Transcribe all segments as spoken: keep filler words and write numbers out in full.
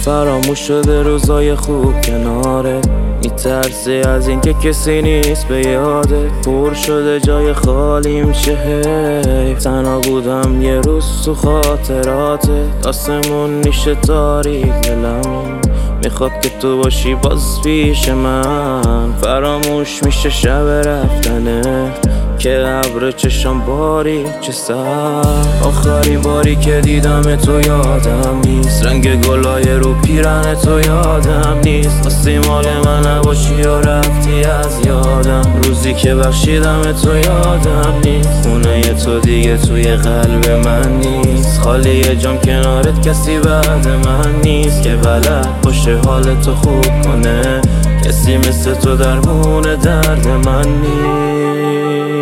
فراموش شده روزای خوب کناره، میترسی از این که کسی نیست به یاده. پر شده جای خالیم چه حیف، تنها بودم یه روز تو خاطراته. آسمون میشه تاریک، دلم میخواد که تو باشی باز پیش من. فراموش میشه شب رفتنه که ابر چشم باری چه سر. آخرین باری که دیدم تو یادم نیست، رنگ گلای رو پیرن تو یادم نیست. خواستی مال من نباشی و رفتی از یادم، روزی که بخشیدم تو یادم نیست. خونه تو دیگه توی قلب من نیست، خالی جام کنارت کسی بعد من نیست که بلد باشه حال تو خوب کنه. کسی مثل تو درمون درد من نیست.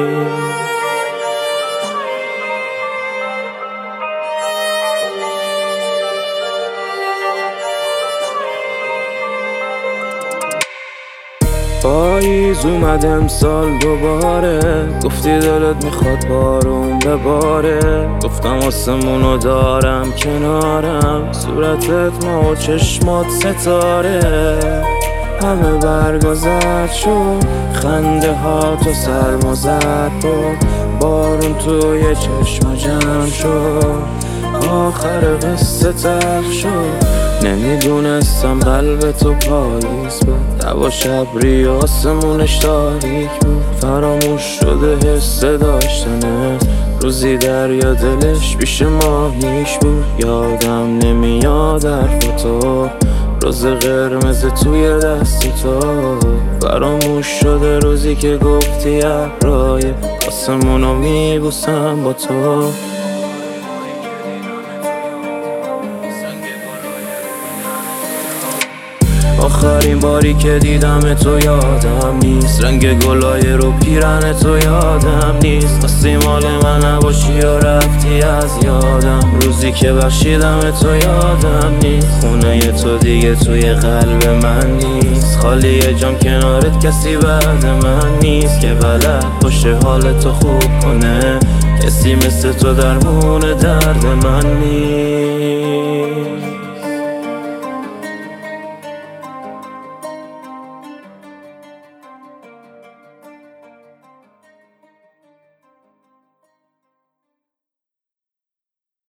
پاییز اومد امسال دوباره، گفتی دلت میخواد بارون بباره. گفتم آسمونو دارم کنارم، صورتت ما و چشمات ستاره. همه برگا زد شد، خنده ها تو سرما زد بود، بارون توی چشم جمع شد. آخر قصه تلخ شد، نمیدونستم قلب تو پاییز بود. دوا شبری آسمونش تاریک بود، فراموش شده حس داشتنه. روزی دریا دلش پیش ماهیش بود، یادم نمیاد حرف تو، روز قرمز توی دست تو. فراموش شده روزی که گفتی ابرای آسمونو میبوسم با تو. آخرین باری که دیدم تو یادم نیست، رنگ گلای رو پیرن تو یادم نیست. خواستی مال من نباشی و رفتی از یادم، روزی که بخشیدم تو یادم نیست. خونه تو دیگه توی قلب من نیست، خالی جام کنارت کسی بعد من نیست که بلد باشه حال تو خوب کنه. کسی مثل تو درمون درد من نیست.